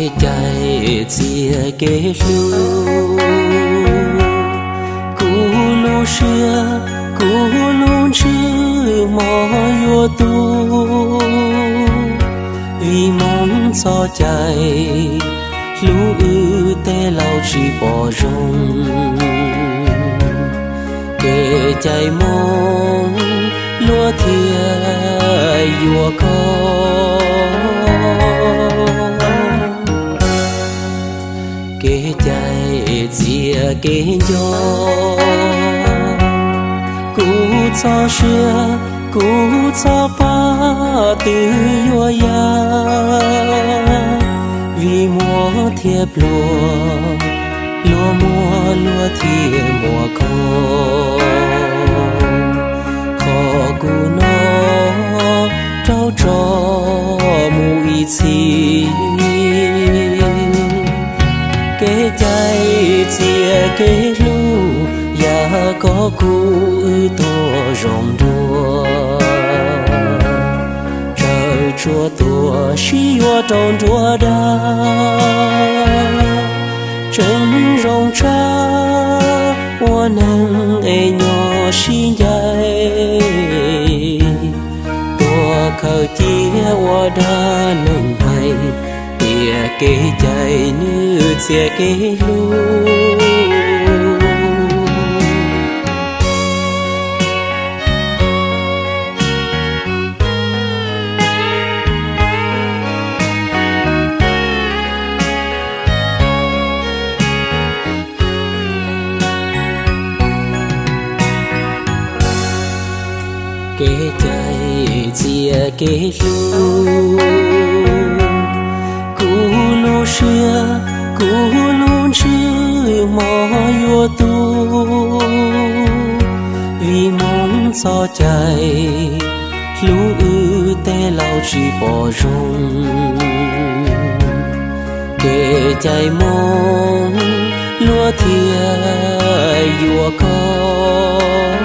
cái trái chia cái lu cú lu xưa cú lu chưa mò vô tu vì mong cho chạy lũ ư tê lâu chỉ bỏ rong kể chạy mong lúa thia vua con kể chạy chia kể gió cú cho xưa cú cho ba từ vua ya vì mùa thiệp lúa mùa thiệp mùa con khó cú nó trao trò mùi chi cái trái chia cái lu ya có cú to rong đua chúa tua xí hoa trong chúa đa chân rong cha hoa nắng e nhỏ xí dài tua khờ chia hoa đa nâng hay tia kê chạy như chia kê lu kể chạy chia kể lu cú lu xưa cú lu chưa mò vô tu vì mong cho chạy lũ ư tê lâu chỉ bỏ rong kể chạy mong lúa thia vua con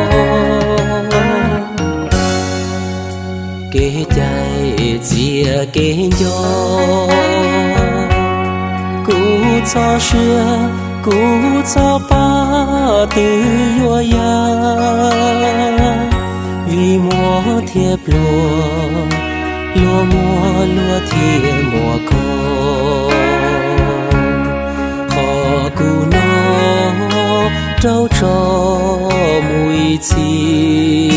kể chạy chia kể gió cú cho xưa cú cho ba từ vua ya vì mùa thiệp lúa mùa thiệp mùa con khó cú nó trao trò mùi chi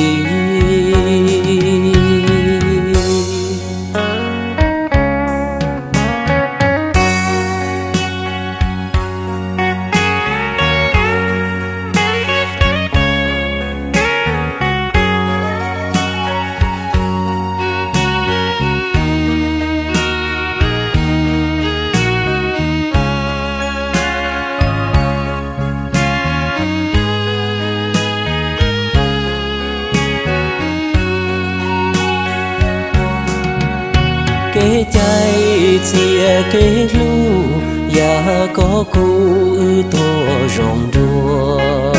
kể chạy chia kể lu ya có cú to rong đua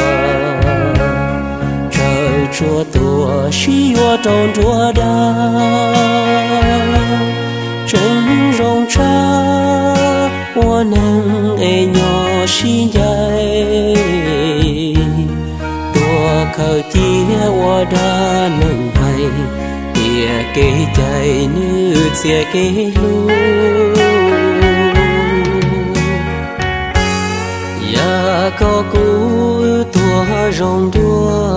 trời chúa tua xí hoa trong chúa đa chân rong cha hoa nắng e nhỏ xí dài tua khờ chia hoa đa nâng hay tia kể chạy như chia kể lu ya có cú tua rong đua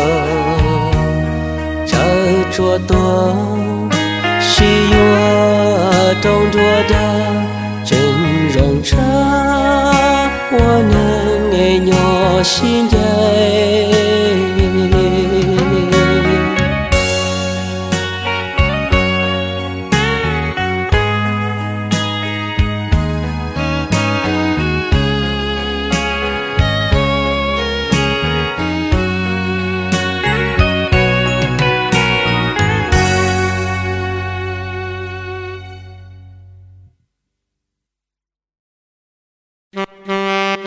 trời chúa tua xí hoa trong chúa đa chân rong cha hoa nắng e nhỏ xin